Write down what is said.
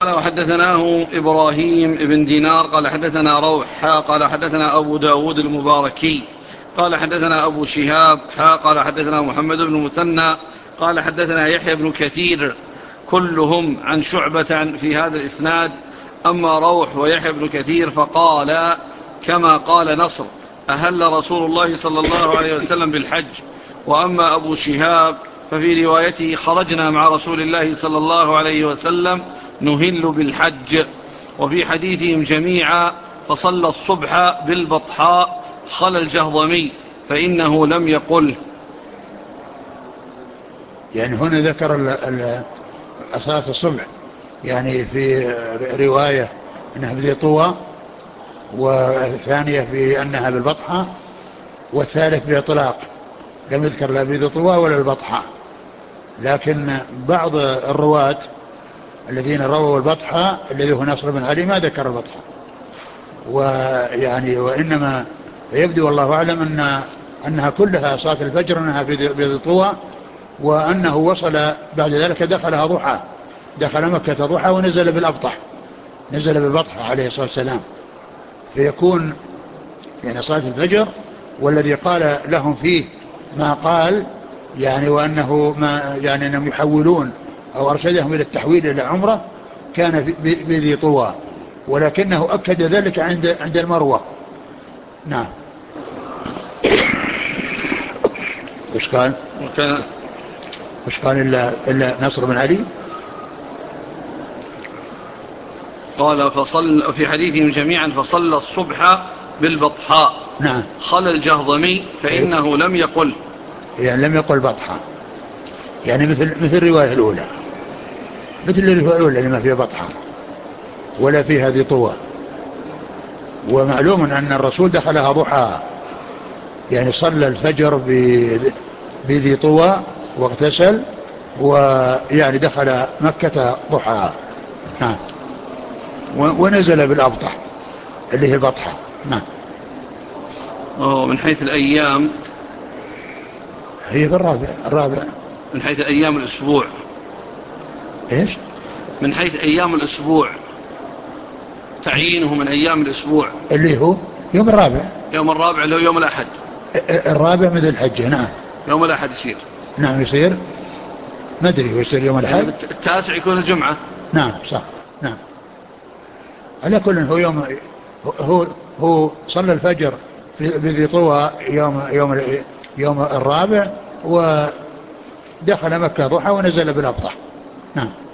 قال وحدثناه إبراهيم بن دينار قال حدثنا روح قال حدثنا أبو داود المباركي قال حدثنا أبو شهاب قال حدثنا محمد بن المثنى قال حدثنا يحيى بن كثير كلهم عن شعبة في هذا الإسناد. أما روح ويحيى بن كثير فقال كما قال نصر أهل رسول الله صلى الله عليه وسلم بالحج. وأما أبو شهاب ففي روايته خرجنا مع رسول الله صلى الله عليه وسلم نهل بالحج. وفي حديثهم جميعا فصلى الصبح بالبطحاء خلى الجهضمي فإنه لم يقل. يعني هنا ذكر صلاة الصبح يعني في رواية أنها بذي طوى، والثانية بأنها بالبطحة، والثالث بإطلاق لم يذكر لا بذي طوى ولا البطحة. لكن بعض الرواة الذين رووا البطحة الذي هو نصر بن علي ما ذكر البطحة، وإنما يبدو والله أعلم أنها كلها صلاة الفجر أنها بذي طوى، وأنه وصل بعد ذلك دخلها ضحى، دخل مكة ضحى ونزل بالأبطح، نزل بالبطحة عليه الصلاة والسلام. فيكون يعني صلاة الفجر والذي قال لهم فيه ما قال يعني، وأنه ما يعني أنهم يحولون أو أرشدهم إلى التحويل إلى عمرة كان بذي طوى، ولكنه أكد ذلك عند المروة. نعم. وش قال؟ وش قال إلا نصر بن علي؟ قال فصل في حديثهم جميعا فصلى الصبح بالبطحاء. نعم. خلى الجهضمي فإنه لم يقل، يعني لم يقل بطحاء، يعني مثل الرواية الأولى، مثل الرواية الأولى اللي ما فيها بطحاء ولا فيها ذي طوى. ومعلوم أن الرسول دخلها ضحى، يعني صلى الفجر بذي طوى واغتسل ويعني دخل مكة ضحى. نعم. ونزل بالأبطح اللي هي البطحة. نعم. من حيث الأيام هي في الرابع من حيث أيام الأسبوع. إيش؟ من حيث أيام الأسبوع تعيينه من أيام الأسبوع اللي هو يوم الرابع. يوم الرابع اللي هو يوم الأحد. الرابع مثل الحجة. نعم. يوم الأحد يصير. نعم يصير، ما أدري هو يصير يوم الأحد. يعني التاسع يكون الجمعة. نعم صح. نعم. على كل هو هو صلى الفجر بذي طوى يوم الرابع، ودخل مكة ضحى ونزل بالأبطح. نعم.